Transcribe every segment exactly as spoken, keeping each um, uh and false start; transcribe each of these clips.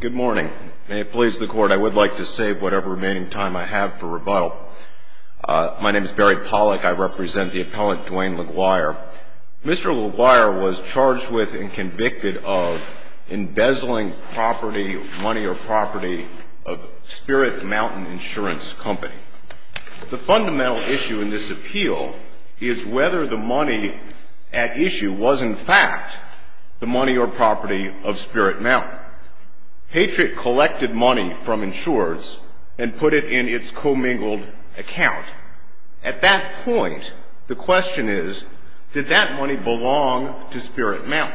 Good morning. May it please the Court, I would like to save whatever remaining time I have for rebuttal. Uh, my name is Barry Pollack. I represent the appellant Dwayne LaGuire. Mister LaGuire was charged with and convicted of embezzling property, money or property of Spirit Mountain Insurance Company. The fundamental issue in this appeal is whether the money at issue was in fact the money or property of Spirit Mountain. Patriot collected money from insureds and put it in its commingled account. At that point, the question is, did that money belong to Spirit Mountain?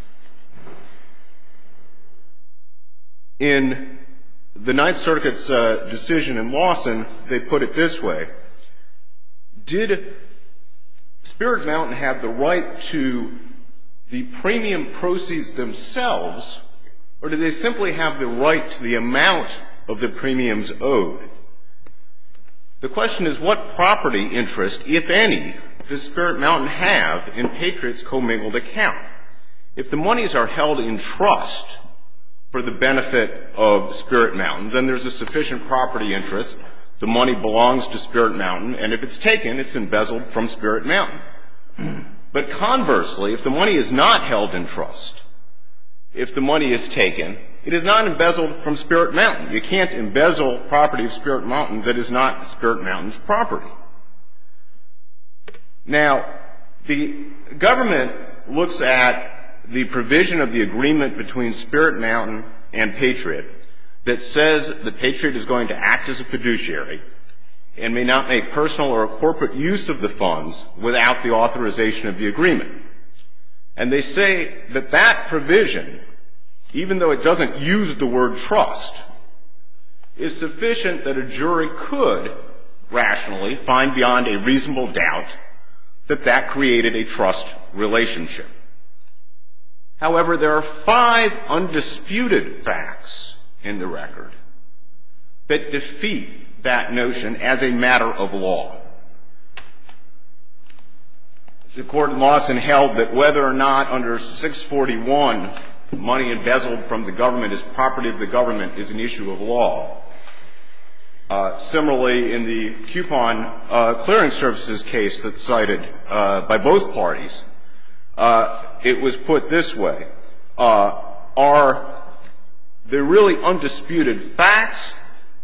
In the Ninth Circuit's uh, decision in Lawson, they put it this way. Did Spirit Mountain have the right to the premium proceeds themselves, or did they simply have the right to the amount of the premiums owed? The question is, what property interest, if any, does Spirit Mountain have in Patriot's commingled account? If the monies are held in trust for the benefit of Spirit Mountain, then there's a sufficient property interest. The money belongs to Spirit Mountain, and if it's taken, it's embezzled from Spirit Mountain. But conversely, if the money is not held in trust, if the money is taken, it is not embezzled from Spirit Mountain. You can't embezzle property of Spirit Mountain that is not Spirit Mountain's property. Now, the government looks at the provision of the agreement between Spirit Mountain and Patriot that says that Patriot is going to act as a fiduciary and may not make personal or corporate use of the funds without the authorization of the agreement. And they say that that provision, even though it doesn't use the word trust, is sufficient that a jury could rationally find beyond a reasonable doubt that that created a trust relationship. However, there are five undisputed facts in the record that defeat that notion as a matter of law. The court in Lawson held that whether or not under six forty-one money embezzled from the government is property of the government is an issue of law. Uh, similarly, in the coupon uh, clearing services case that's cited uh, by both parties, uh, it was put this way. Uh, are there really undisputed facts,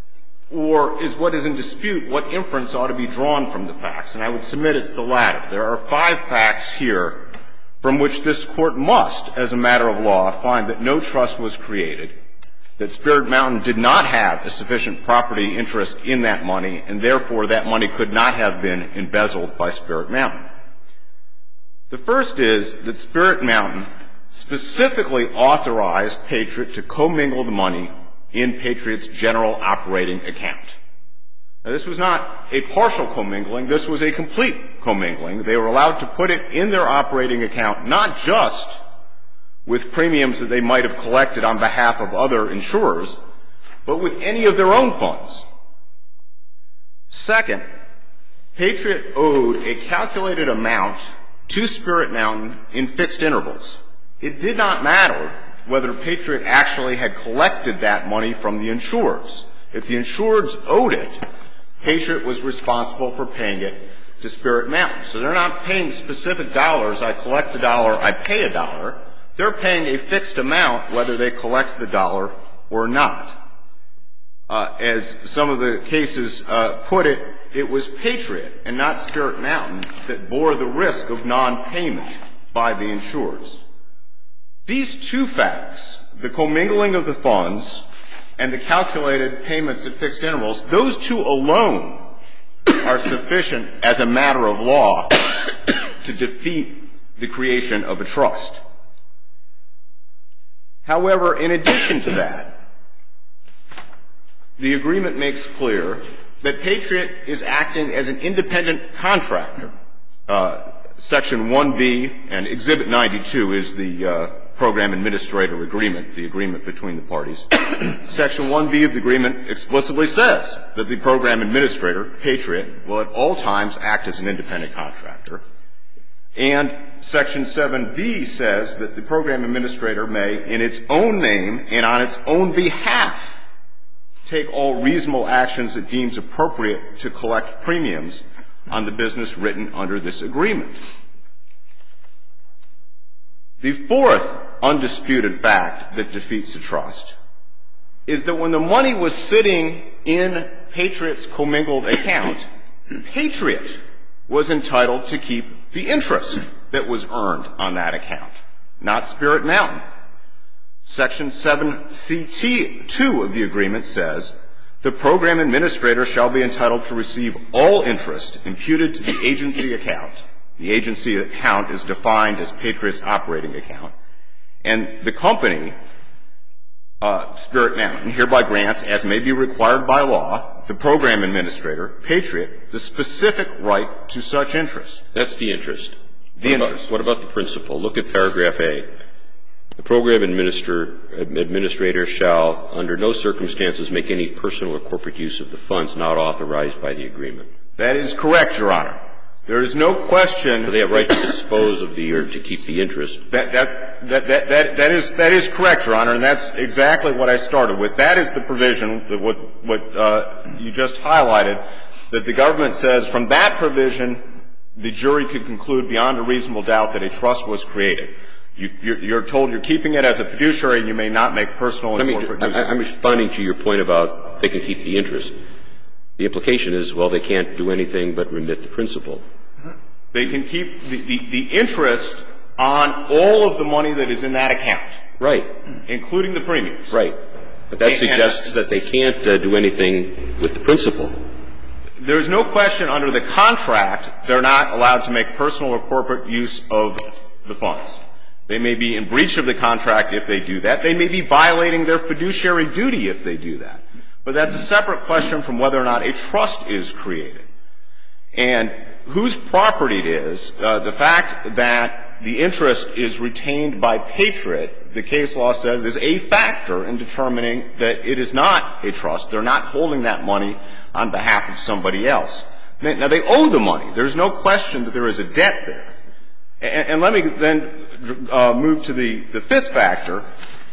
or is what is in dispute what inference ought to be drawn from the facts? And I would submit it's the latter. There are five facts here from which this Court must, as a matter of law, find that no trust was created, that Spirit Mountain did not have a sufficient property interest in that money, and therefore that money could not have been embezzled by Spirit Mountain. The first is that Spirit Mountain specifically authorized Patriot to commingle the money in Patriot's general operating account. Now, this was not a partial commingling. This was a complete commingling. They were allowed to put it in their operating account, not just with premiums that they might have collected on behalf of other insurers, but with any of their own funds. Second, Patriot owed a calculated amount to Spirit Mountain in fixed intervals. It did not matter whether Patriot actually had collected that money from the insurers. If the insurers owed it, Patriot was responsible for paying it to Spirit Mountain. So they're not paying specific dollars. I collect a dollar, I pay a dollar. They're paying a fixed amount whether they collect the dollar or not. Uh, as some of the cases uh, put it, it was Patriot and not Spirit Mountain that bore the risk of non-payment by the insurers. These two facts, the commingling of the funds and the calculated payments at fixed intervals, those two alone are sufficient as a matter of law to defeat the creation of a trust. However, in addition to that, the agreement makes clear that Patriot is acting as an independent contractor. Uh, Section one B and Exhibit ninety-two is the uh, Program Administrator Agreement, the agreement between the parties. Section one B of the agreement explicitly says that the Program Administrator, Patriot, will at all times act as an independent contractor. And Section seven B says that the program administrator may, in its own name and on its own behalf, take all reasonable actions it deems appropriate to collect premiums on the business written under this agreement. The fourth undisputed fact that defeats the trust is that when the money was sitting in Patriot's commingled account, Patriot was entitled to keep the interest that was earned on that account, not Spirit Mountain. Section seven C two of the agreement says, the program administrator shall be entitled to receive all interest imputed to the agency account. The agency account is defined as Patriot's operating account. And the company, uh, Spirit Mountain, hereby grants, as may be required by law, the program administrator, Patriot, the specific right to such interest. That's the interest. The what interest. About, what about the principal? Look at paragraph A. The program administer, administrator shall, under no circumstances, make any personal or corporate use of the funds not authorized by the agreement. That is correct, Your Honor. There is no question. So they have right to dispose of the or to keep the interest. That, that, that, that, that, that is, that is correct, Your Honor, and that's exactly what I started with. That is the provision that what, what, uh, you just highlighted, that the government says from that provision, the jury could conclude beyond a reasonable doubt that a trust was created. You, you're, you're told you're keeping it as a fiduciary and you may not make personal and corporate use. I'm responding to your point about they can keep the interest. The implication is, well, they can't do anything but remit the principal. They can keep the, the, the interest on all of the money that is in that account. Right. Including the premiums. Right. But that and, suggests and, that they can't uh, do anything with the principal. There's no question under the contract they're not allowed to make personal or corporate use of the funds. They may be in breach of the contract if they do that. They may be violating their fiduciary duty if they do that. But that's a separate question from whether or not a trust is created. And whose property it is, uh, the fact that the interest is retained by Patriot, the case law says, is a factor in determining that it is not a trust. They're not holding that money on behalf of somebody else. Now, they owe the money. There's no question that there is a debt there. And, and let me then uh, move to the, the fifth factor,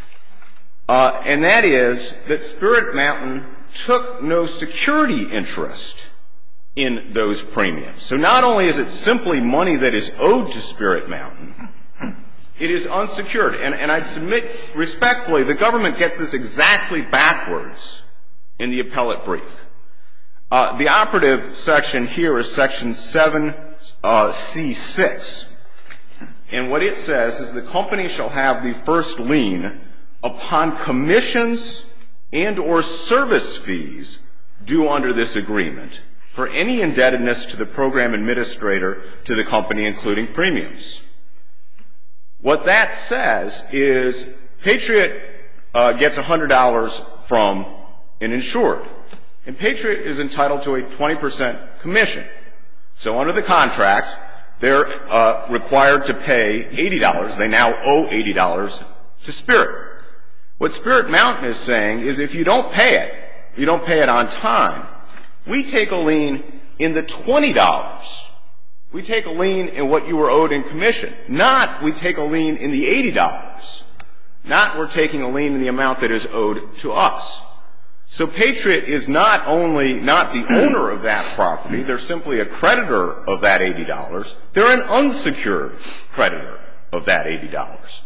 uh, and that is that Spirit Mountain took no security interest in those premiums. So not only is it simply money that is owed to Spirit Mountain, it is unsecured. And, and I'd submit respectfully, the government gets this exactly backwards in the appellate brief. Uh, the operative section here is section seven C six. And what it says is the company shall have the first lien upon commissions and or service fees due under this agreement for any indebtedness to the program administrator to the company, including premiums. What that says is Patriot uh, gets one hundred dollars from an insured, and Patriot is entitled to a twenty percent commission. So under the contract, they're uh, required to pay eighty dollars. They now owe eighty dollars to Spirit. What Spirit Mountain is saying is if you don't pay it, you don't pay it on time, we take a lien in the twenty dollars. We take a lien in what you were owed in commission. Not we take a lien in the eighty dollars. Not we're taking a lien in the amount that is owed to us. So Patriot is not only not the owner of that property, they're simply a creditor of that eighty dollars. They're an unsecured creditor of that eighty dollars.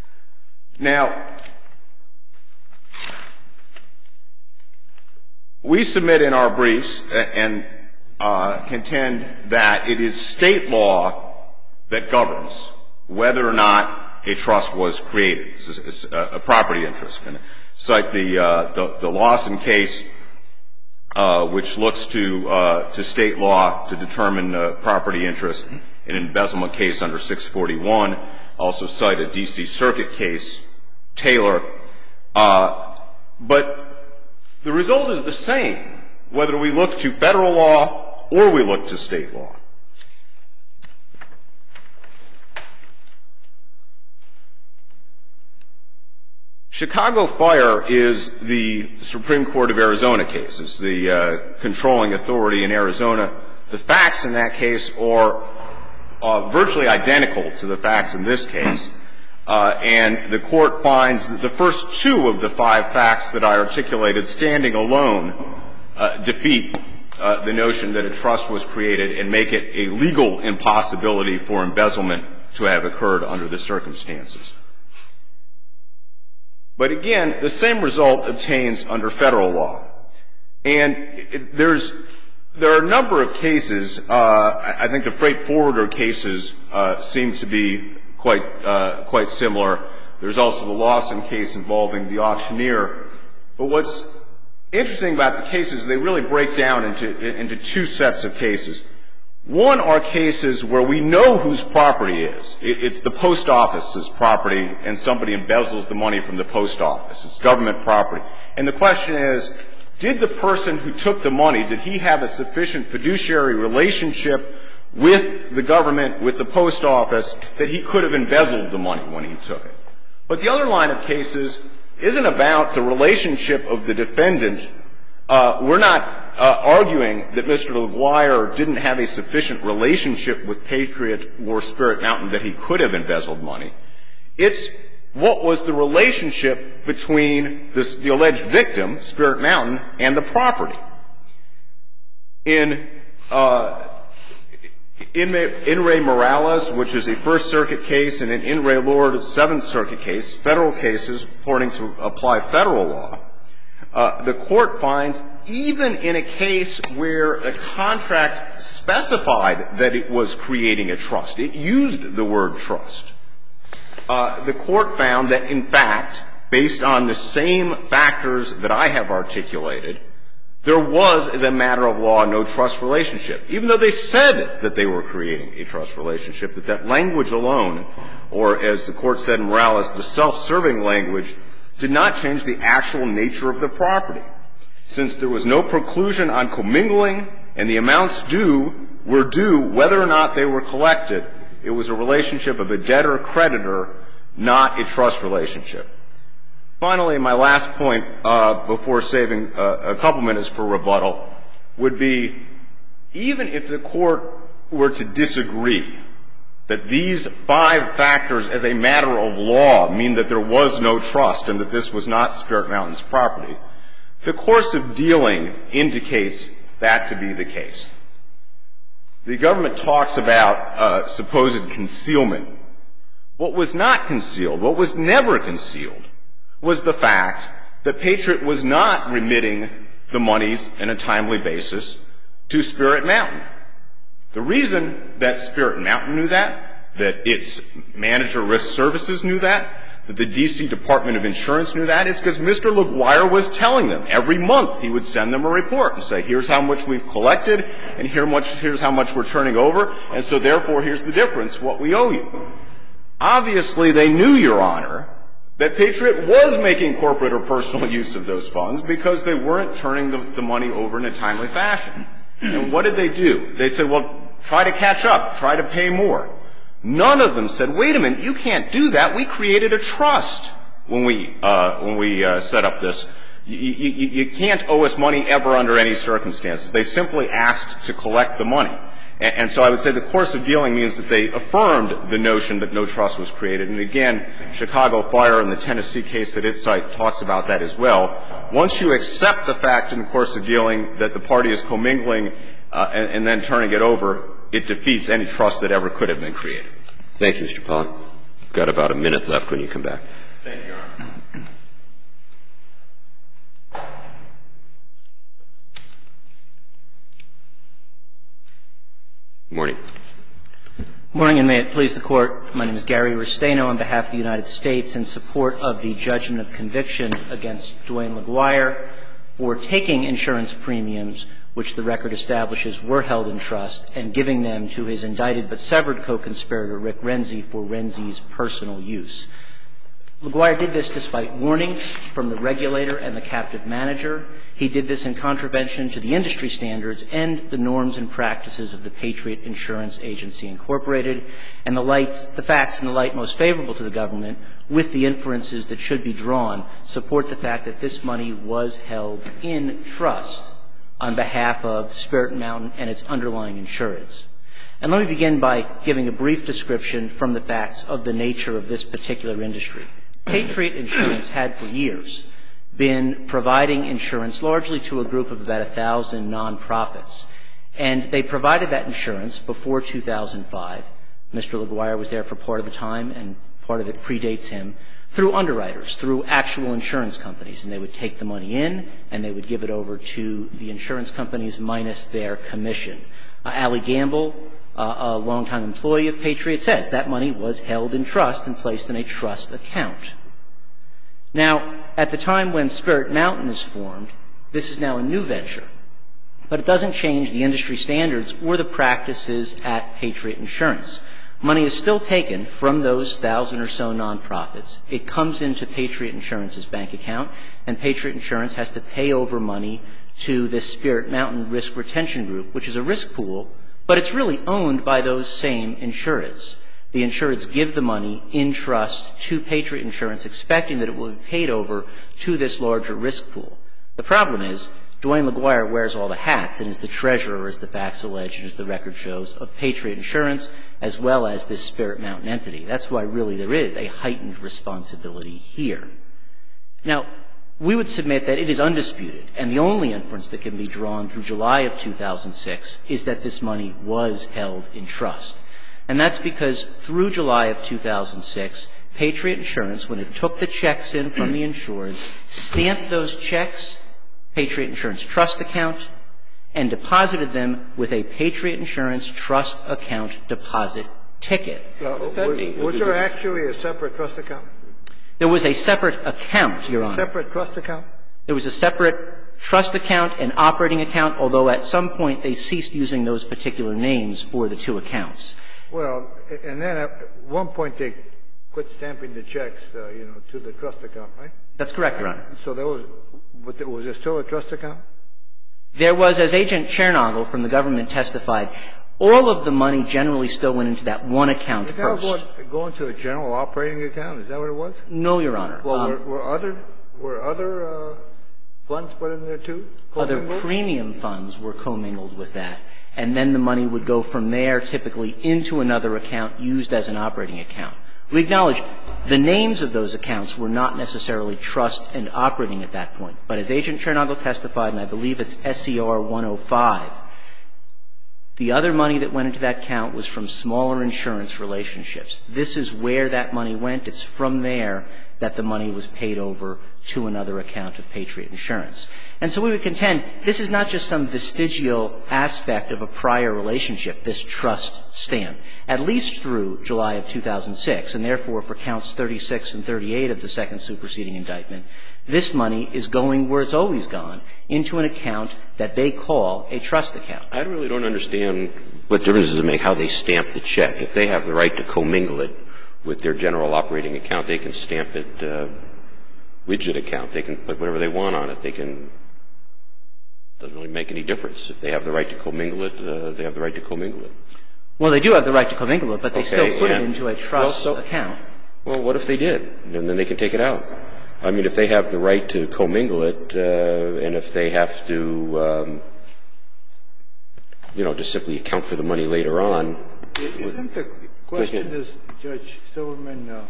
Now, we submit in our briefs and uh, contend that it is state law that governs whether or not a trust was created. It's a, a property interest. And cite the, uh, the, the Lawson case, uh, which looks to, uh, to state law to determine uh, property interest in an embezzlement case under six forty-one. Also cite a D C Circuit case, Taylor. Uh, but the result is the same, whether we look to federal law or we look to state law. Chicago Fire is the Supreme Court of Arizona case. It's the uh, controlling authority in Arizona. The facts in that case are uh, virtually identical to the facts in this case. Uh, and the Court finds that the first two of the five facts that I articulated standing alone uh, defeat uh, the notion that a trust was created and make it a legal impossibility for embezzlement to have occurred under the circumstances. But again, the same result obtains under Federal law. And it, there's there are a number of cases. Uh, I think the freight forwarder cases uh, seem to be quite uh, quite similar. There's also the Lawson case involving the auctioneer. But what's interesting about the cases, they really break down into into two sets of cases. One are cases where we know whose property is. It's the post office's property, and somebody embezzles the money from the post office. It's government property. And the question is, did the person who took the money, did he have a sufficient fiduciary relationship with the government, with the post office, that he could have embezzled the money when he took it? But the other line of cases isn't about the relationship of the defendant. Uh, we're not uh, arguing that Mister LaGuire didn't have a sufficient relationship with Patriot or Spirit Mountain that he could have embezzled money. It's what was the relationship between this, the alleged victim, Spirit Mountain, and the property. In uh, in, in Ray Morales, which is a First Circuit case, and in In Re Lord, Seventh Circuit case, Federal cases purporting to apply Federal law, Uh, the Court finds even in a case where a contract specified that it was creating a trust, it used the word trust, uh, the Court found that, in fact, based on the same factors that I have articulated, there was, as a matter of law, no trust relationship. Even though they said that they were creating a trust relationship, that that language alone, or as the Court said in Morales, the self-serving language, did not change the actual nature of the property. Since there was no preclusion on commingling and the amounts due were due whether or not they were collected, it was a relationship of a debtor-creditor, not a trust relationship. Finally, my last point, uh, before saving uh, a couple minutes for rebuttal, would be even if the Court were to disagree that these five factors as a matter of law mean that there was no trust and that this was not Spirit Mountain's property, the course of dealing indicates that to be the case. The government talks about uh, supposed concealment. What was not concealed, what was never concealed, was the fact that Patriot was not remitting the monies in a timely basis to Spirit Mountain. The reason that Spirit Mountain knew that, that its manager risk services knew that, that the D C Department of Insurance knew that, is because Mister LaGuire was telling them. Every month he would send them a report and say, here's how much we've collected, and here much, here's how much we're turning over, and so therefore here's the difference, what we owe you. Obviously they knew, Your Honor, that Patriot was making corporate or personal use of those funds because they weren't turning the, the money over in a timely fashion. And what did they do? They said, well, try to catch up, try to pay more. None of them said, wait a minute, you can't do that. We created a trust when we, uh, when we uh, set up this. You, you, you can't owe us money ever under any circumstances. They simply asked to collect the money. And, and so I would say the course of dealing means that they affirmed the notion that no trust was created. And again, Chicago Fire and the Tennessee case that its site talks about that as well. Once you accept the fact in the course of dealing that the party is commingling uh, and, and then turning it over, it defeats any trust that ever could have been created. Thank you, Mister Pollock. We've got about a minute left when you come back. Thank you, Your Honor. Good morning. Good morning, and may it please the Court. My name is Gary Restaino on behalf of the United States in support of the judgment of conviction against Dwayne LaGuire for taking insurance premiums which the record establishes were held in trust and giving them to his indicted but severed co-conspirator, Rick Renzi, for Renzi's personal use. LaGuire did this despite warnings from the regulator and the captive manager. He did this in contravention to the industry standards and the norms and practices of the Patriot Insurance Agency Incorporated, and the, lights, the facts in the light most favorable to the government, with the inferences that should be drawn, support the fact that this money was held in trust on behalf of Spirit Mountain and its underlying insurance. And let me begin by giving a brief description from the facts of the nature of this particular industry. Patriot Insurance had for years been providing insurance largely to a group of about a thousand nonprofits. And they provided that insurance before two thousand five. Mister LaGuardia was there for part of the time, and part of it predates him, through underwriters, through actual insurance companies. And they would take the money in, and they would give it over to the insurance companies minus their commission. Uh, Allie Gamble, uh, a longtime employee of Patriot, says that money was held in trust and placed in a trust account. Now, at the time when Spirit Mountain is formed, this is now a new venture. But it doesn't change the industry standards or the practices at Patriot Insurance. Money is still taken from those thousand or so nonprofits. It comes into Patriot Insurance's bank account, and Patriot Insurance has to pay over money to this Spirit Mountain Risk Retention Group, which is a risk pool, but it's really owned by those same insureds. The insureds give the money in trust to Patriot Insurance, expecting that it will be paid over to this larger risk pool. The problem is, Dwayne LaGuardia wears all the hats and is the treasurer, as the facts allege and as the record shows, of Patriot Insurance, as well as this Spirit Mountain entity. That's why really there is a heightened responsibility here. Now, we would submit that it is undisputed, and the only inference that can be drawn through July of two thousand six is that this money was held in trust. And that's because through July of two thousand six, Patriot Insurance, when it took the checks in from the insureds, stamped those checks, Patriot Insurance trust account, and deposited them with a Patriot Insurance trust account deposit ticket. Uh, was, was there actually a separate trust account? There was a separate account, Your Honor. Separate trust account? There was a separate trust account and operating account, although at some point they ceased using those particular names for the two accounts. Well, and then at one point they quit stamping the checks, uh, you know, to the trust account, right? That's correct, Your Honor. So there was, was there still a trust account? There was, as Agent Chernogle from the government testified, all of the money generally still went into that one account Did first. Did that go into a general operating account? Is that what it was? No, Your Honor. Well, um, were, were other were other uh, funds put in there too? Other premium funds were commingled with that, and then the money would go from there typically into another account used as an operating account. We acknowledge the names of those accounts were not necessarily trust and operating at that point. But as Agent Chernogle testified, and I believe it's S C R one oh five, the other money that went into that account was from smaller insurance relationships. This is where that money went. It's from there that the money was paid over to another account of Patriot Insurance. And so we would contend this is not just some vestigial aspect of a prior relationship, this trust stamp, at least through July of two thousand six, and therefore for counts thirty-six and thirty-eight of the second superseding indictment, this money is going where it's always gone, into an account that they call a trust account. I really don't understand what difference does it make how they stamp the check. If they have the right to commingle it with their general operating account, they can stamp it uh, widget account. They can put whatever they want on it. They can – doesn't really make any difference. If they have the right to commingle it, uh, they have the right to commingle it. Well, they do have the right to commingle it, but they okay, still put and, it into a trust well, so, account. Well, what if they did? And then they can take it out. I mean, if they have the right to commingle it, uh, and if they have to, um, you know, just simply account for the money later on. Isn't the question, as Judge Silverman uh,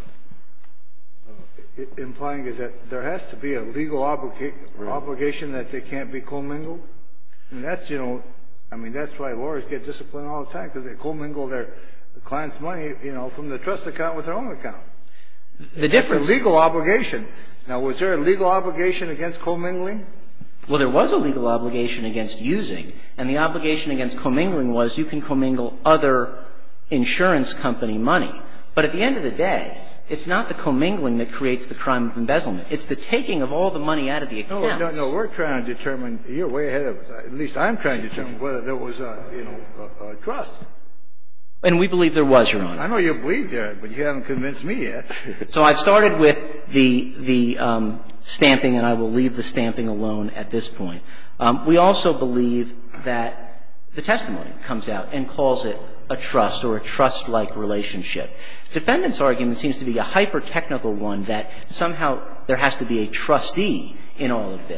uh, implying, is that there has to be a legal obliga- right. obligation that they can't be commingled? And that's, you know, I mean, that's why lawyers get disciplined all the time, because they commingle their client's money, you know, from the trust account with their own account. The difference. It's a legal obligation. Now, was there a legal obligation against commingling? Well, there was a legal obligation against using, and the obligation against commingling was you can commingle other insurance company money. But at the end of the day, it's not the commingling that creates the crime of embezzlement. It's the taking of all the money out of the accounts. No, no, no. We're trying to determine – you're way ahead of us. At least I'm trying to determine whether there was a, you know, a, a trust. And we believe there was, Your Honor. I know you believe there, but you haven't convinced me yet. So I've started with the the um, stamping, and I will leave the stamping alone at this point. Um, we also believe that the testimony comes out and calls it a trust or a trust-like relationship. Defendant's argument seems to be a hyper-technical one that somehow there has to be a trustee in all of this.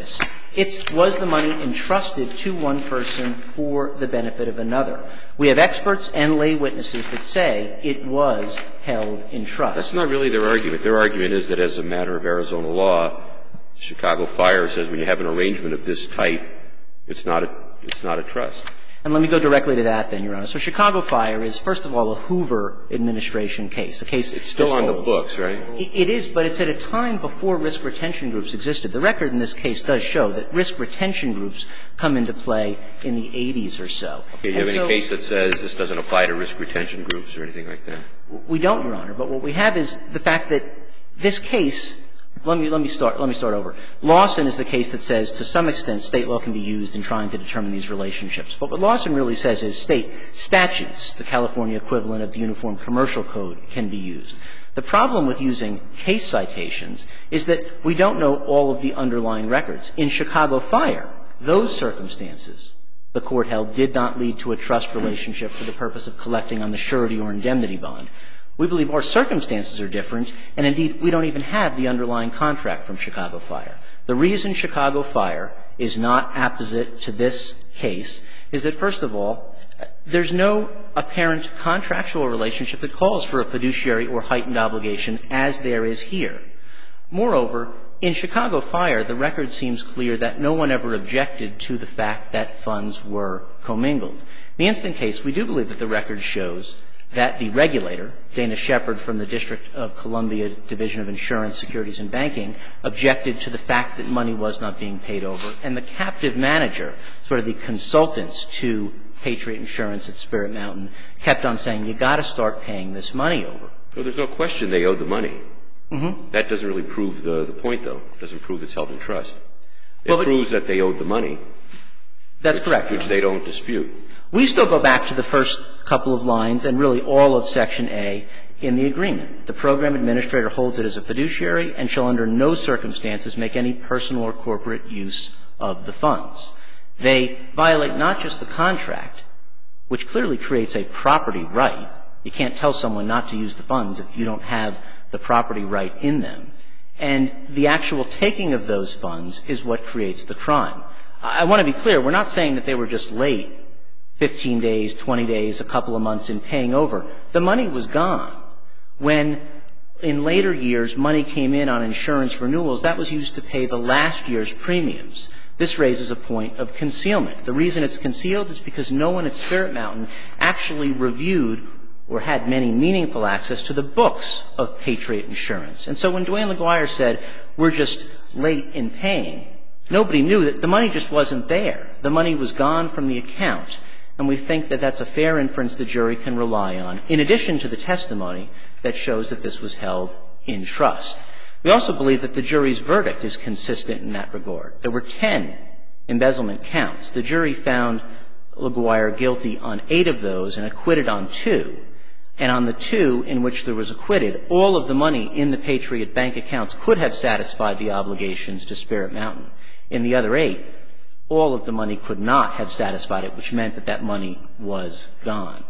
It's was the money entrusted to one person for the benefit of another. We have experts and lay witnesses that say it was held in trust. That's not really their argument. Their argument is that as a matter of Arizona law, Chicago Fire says when you have an arrangement of this type, it's not a, it's not a trust. And let me go directly to that then, Your Honor. So Chicago Fire is, first of all, a Hoover administration case, a case It's still on old. the books, right? It is, but it's at a time before risk retention groups existed. The record in this case does show that risk retention groups come into play in the eighties or so. Okay, do you have any case that says this doesn't apply to risk retention groups or anything like that? We don't, Your Honor. But what we have is the fact that this case – let me, let me start, let me start over. Lawson is the case that says to some extent state law can be used in trying to determine these relationships. But what Lawson really says is state statutes, the California equivalent of the Uniform Commercial Code, can be used. The problem with using case citations is that we don't know all of the underlying records. In Chicago Fire, those circumstances, the Court held, did not lead to a trust relationship for the purpose of collecting on the surety or indemnity bond. We believe our circumstances are different, and indeed, we don't even have the underlying contract from Chicago Fire. The reason Chicago Fire is not apposite to this case is that, first of all, there's no apparent contractual relationship that calls for a fiduciary or heightened obligation as there is here. Moreover, in Chicago Fire, the record seems clear that no one ever objected to the fact that funds were commingled. In the instant case, we do believe that the record shows that the regulator, Dana Shepard from the District of Columbia Division of Insurance, Securities, and Banking, objected to the fact that money was not being paid over. And the captive manager, sort of the consultants to Patriot Insurance at Spirit Mountain, kept on saying, you got to start paying this money over. So there's no question they owed the money. Mm-hmm. That doesn't really prove the, the point, though. It doesn't prove it's held in trust. It well, proves that they owed the money. That's which, correct. Which they don't dispute. We still go back to the first couple of lines and really all of Section A in the agreement. The program administrator holds it as a fiduciary and shall under no circumstances make any personal or corporate use of the funds. They violate not just the contract, which clearly creates a property right. You can't tell someone not to use the funds if you don't have the property right in them. And the actual taking of those funds is what creates the crime. I want to be clear. We're not saying that they were just late, fifteen days, twenty days, a couple of months in paying over. The money was gone. When in later years money came in on insurance renewals, that was used to pay the last year's premiums. This raises a point of concealment. The reason it's concealed is because no one at Spirit Mountain actually reviewed or had many meaningful access to the books of Patriot Insurance. And so when Dwayne LaGuire said, we're just late in paying, nobody knew that the money just wasn't there. The money was gone from the account. And we think that that's a fair inference the jury can rely on, in addition to the testimony that shows that this was held in trust. We also believe that the jury's verdict is consistent in that regard. There were ten embezzlement counts. The jury found LaGuire guilty on eight of those and acquitted on two. And on the two in which there was acquitted, all of the money in the Patriot bank accounts could have satisfied the obligations to Spirit Mountain. In the other eight, all of the money could not have satisfied it, which meant that that money was gone.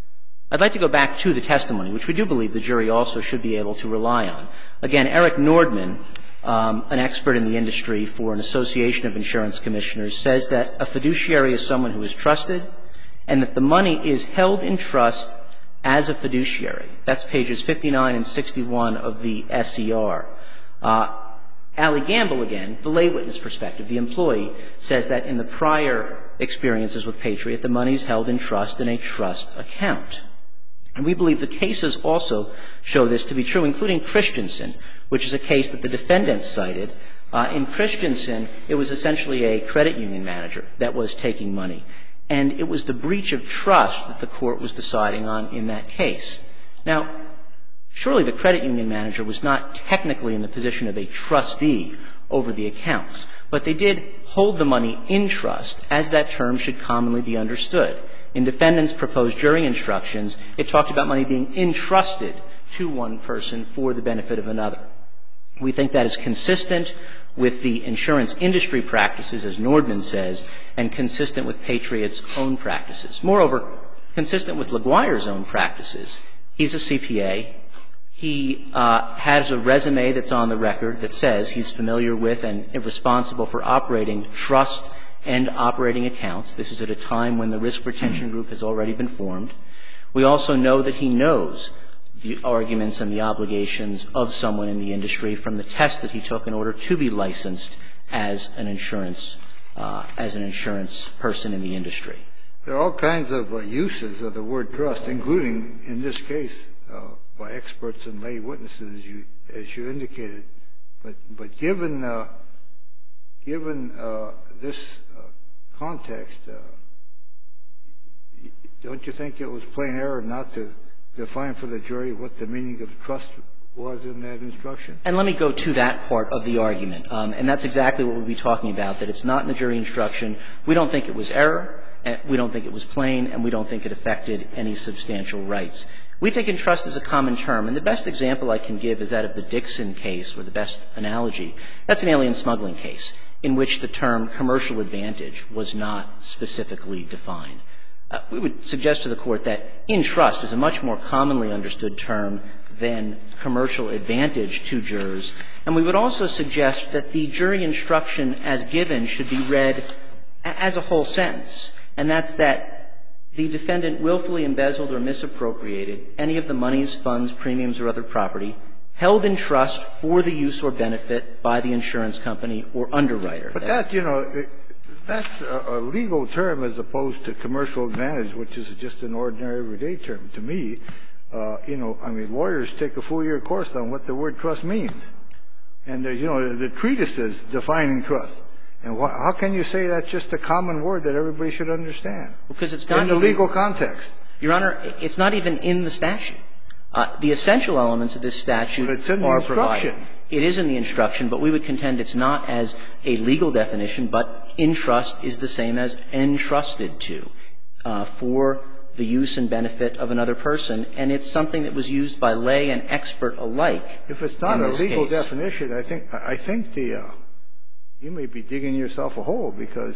I'd like to go back to the testimony, which we do believe the jury also should be able to rely on. Again, Eric Nordman, um, an expert in the industry for an association of insurance commissioners, says that a fiduciary is someone who is trusted and that the money is held in trust as a fiduciary. That's pages fifty-nine and sixty-one of the S E R. Uh, Allie Gamble, again, the lay witness perspective, the employee, says that in the prior experiences with Patriot, the money is held in trust in a trust account. And we believe the cases also show this to be true, including Christensen, which is a case that the defendants cited. Uh, in Christensen, it was essentially a credit union manager that was taking money. And it was the breach of trust that the court was deciding on in that case. Now, surely the credit union manager was not technically in the position of a trustee over the accounts, but they did hold the money in trust, as that term should commonly be understood. In defendants' proposed jury instructions, it talked about money being entrusted to one person for the benefit of another. We think that is consistent with the insurance industry practices, as Nordman says, and consistent with Patriot's own practices. Moreover, consistent with LaGuire's own practices. He's a C P A. He uh, has a resume that's on the record that says he's familiar with and responsible for operating trust and operating accounts. This is at a time when the risk retention group has already been formed. We also know that he knows the arguments and the obligations of someone in the industry from the test that he took in order to be licensed as an insurance uh, as an insurance person in the industry. There are all kinds of uh, uses of the word trust, including in this case uh, by experts and lay witnesses, as you as you indicated. But but given uh, given uh, this uh, context, uh, don't you think it was plain error not to define for the jury what the meaning of trust was in that instruction? And let me go to that part of the argument. Um, and that's exactly what we'll be talking about, that it's not in the jury instruction. We don't think it was error. We don't think it was plain. And we don't think it affected any substantial rights. We think entrust is a common term. And the best example I can give is that of the Dixon case, or the best analogy. That's an alien smuggling case in which the term commercial advantage was not specifically defined. Uh, we would suggest to the Court that entrust is a much more commonly understood term than commercial advantage to jurors. And we would also suggest that the jury instruction as given should be read as a whole sentence, and that's that the defendant willfully embezzled or misappropriated any of the monies, funds, premiums, or other property held in trust for the use or benefit by the insurance company or underwriter. But that, you know, it, that's a, a legal term as opposed to commercial advantage, which is just an ordinary everyday term. To me, uh, you know, I mean, lawyers take a full year course on what the word trust means. And there's, you know, the treatises defining trust. And wh- how can you say that's just a common word that everybody should understand? Because it's not in the even, legal context. Your Honor, it's not even in the statute. Uh, the essential elements of this statute but it's in the are instruction. provided. It is in the instruction, but we would contend it's not as a legal definition, but entrust is the same as entrusted to uh, for the use and benefit of another person, and it's something that was used by lay and expert alike. If it's not a legal case. definition, I think I think the uh, you may be digging yourself a hole, because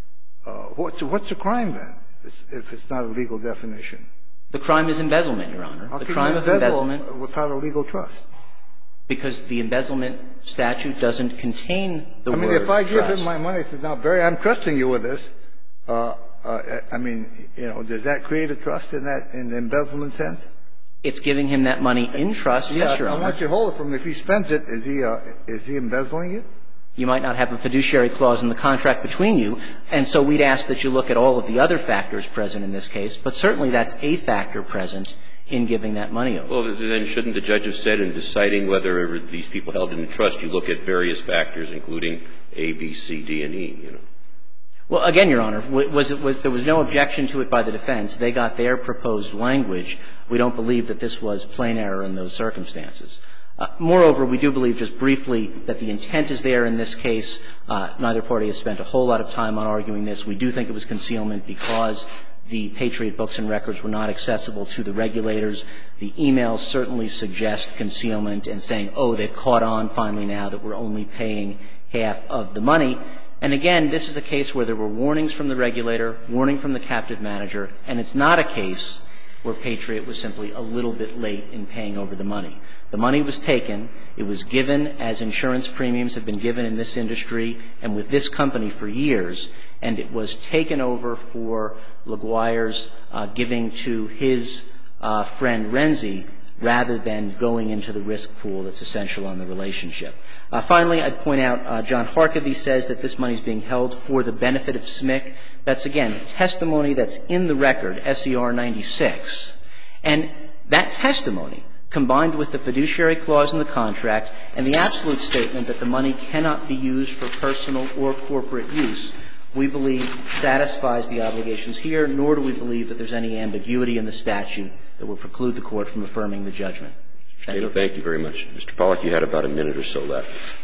uh, what's what's a crime then if it's not a legal definition? The crime is embezzlement, Your Honor. How the can crime you of embezzle embezzlement without a legal trust? Because the embezzlement statute doesn't contain the I word mean, if I give trust. him my money, says, now, Barry, I'm trusting you with this. Uh, uh, I mean, you know, does that create a trust in that, in the embezzlement sense? It's giving him that money in trust, yeah, yes, Your I Honor. want you to hold it from him. If he spends it, is he, uh, is he embezzling it? You might not have a fiduciary clause in the contract between you, and so we'd ask that you look at all of the other factors present in this case, but certainly that's a factor present in giving that money over. Well, then shouldn't the judge have said in deciding whether these people held it in trust, you look at various factors, including A, B, C, D, and E, you know? Well, again, Your Honor, was it, was, there was no objection to it by the defense. They got their proposed language. We don't believe that this was plain error in those circumstances. Uh, moreover, we do believe just briefly that the intent is there in this case. Uh, neither party has spent a whole lot of time on arguing this. We do think it was concealment because the Patriot books and records were not accessible to the regulators. The emails certainly suggest concealment and saying, oh, they've caught on finally now that we're only paying half of the money. And again, this is a case where there were warnings from the regulator, warning from the captive manager, and it's not a case where Patriot was simply a little bit late in paying over the money. The money was taken. It was given as insurance premiums have been given in this industry and with this company for years, and it was taken over for LaGuire's uh, giving to his uh, friend Renzi rather than going into the risk pool that's essential on the relationship. Uh, finally, I'd point out uh, John Harkavy says that this money is being held for the benefit of S M C. That's, again, testimony that's in the record, S E R ninety-six. And that testimony, combined with the fiduciary clause in the contract and the absolute statement that the money cannot be used for personal or corporate use, we believe satisfies the obligations here, nor do we believe that there's any ambiguity in the statute that will preclude the Court from affirming the judgment. Thank you. Thank you very much. Mister Pollack, you had about a minute or so left.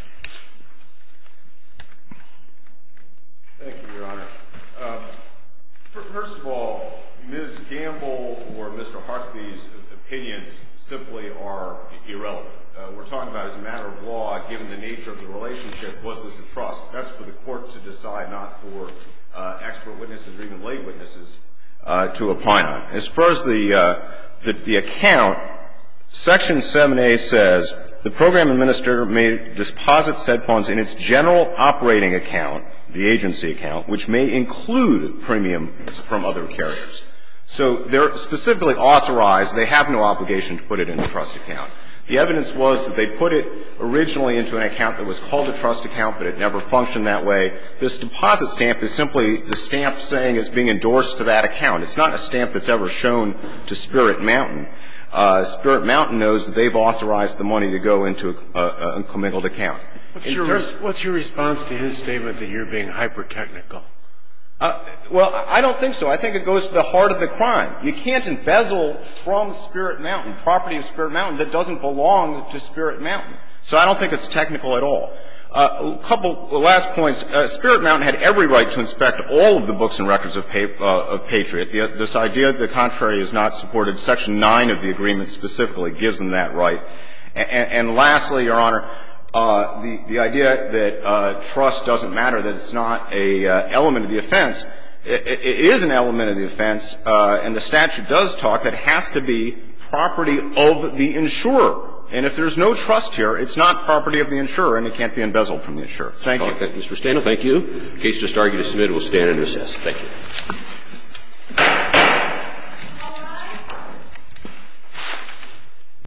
Thank you, Your Honor. Uh, first of all, Miz Gamble or Mister Harkavy's opinions simply are irrelevant. Uh, we're talking about as a matter of law, given the nature of the relationship, was this a trust? That's for the court to decide, not for uh, expert witnesses or even lay witnesses uh, to opine on. As far as the, uh, the, the account, Section seven A says, the program administrator may deposit said funds in its general operating account, the agency account, which may include premiums from other carriers. So they're specifically authorized. They have no obligation to put it in a trust account. The evidence was that they put it originally into an account that was called a trust account, but it never functioned that way. This deposit stamp is simply the stamp saying it's being endorsed to that account. It's not a stamp that's ever shown to Spirit Mountain. Uh, Spirit Mountain knows that they've authorized the money to go into a, a, a commingled account. What's your, terms, what's your response to his statement that you're being hyper-technical? Uh, well, I don't think so. I think it goes to the heart of the crime. You can't embezzle from Spirit Mountain, property of Spirit Mountain that doesn't belong to Spirit Mountain. So I don't think it's technical at all. Uh, a couple last points. Uh, Spirit Mountain had every right to inspect all of the books and records of, pa- uh, of Patriot. The, this idea, the contrary, is not supported. Section nine of the agreement specifically gives them that right. And, and lastly, Your Honor, Uh, the, the idea that uh, trust doesn't matter, that it's not a uh, element of the offense, it, it is an element of the offense, uh, and the statute does talk that it has to be property of the insurer. And if there's no trust here, it's not property of the insurer, and it can't be embezzled from the insurer. Thank you. Okay, Mister Stano, thank you. The case just argued is submitted. We'll stand and recess. Thank you.